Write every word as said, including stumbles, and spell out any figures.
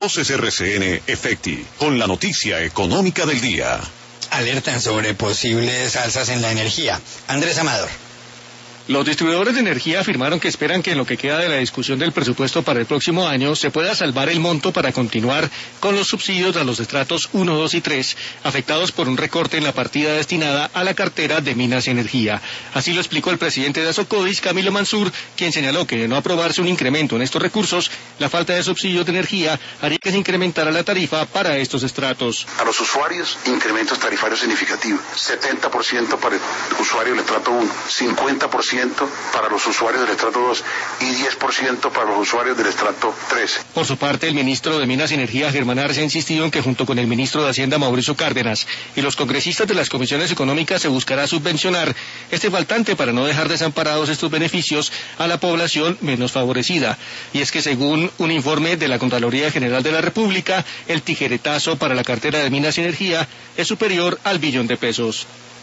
Voces R C N Efecti, con la noticia económica del día. Alertan sobre posibles alzas en la energía. Andrés Amador. Los distribuidores de energía afirmaron que esperan que en lo que queda de la discusión del presupuesto para el próximo año se pueda salvar el monto para continuar con los subsidios a los estratos uno, dos y tres, afectados por un recorte en la partida destinada a la cartera de Minas y Energía. Así lo explicó el presidente de Asocodis, Camilo Mansur, quien señaló que de no aprobarse un incremento en estos recursos, la falta de subsidios de energía haría que se incrementara la tarifa para estos estratos. A los usuarios, incrementos tarifarios significativos, setenta por ciento para el usuario del estrato uno, cincuenta por ciento para los usuarios del estrato dos y diez por ciento para los usuarios del estrato tres. Por su parte, el ministro de Minas y Energía, Germán Arce, ha insistido en que junto con el ministro de Hacienda, Mauricio Cárdenas, y los congresistas de las comisiones económicas se buscará subvencionar este faltante para no dejar desamparados estos beneficios a la población menos favorecida. Y es que según un informe de la Contraloría General de la República, el tijeretazo para la cartera de Minas y Energía es superior al billón de pesos.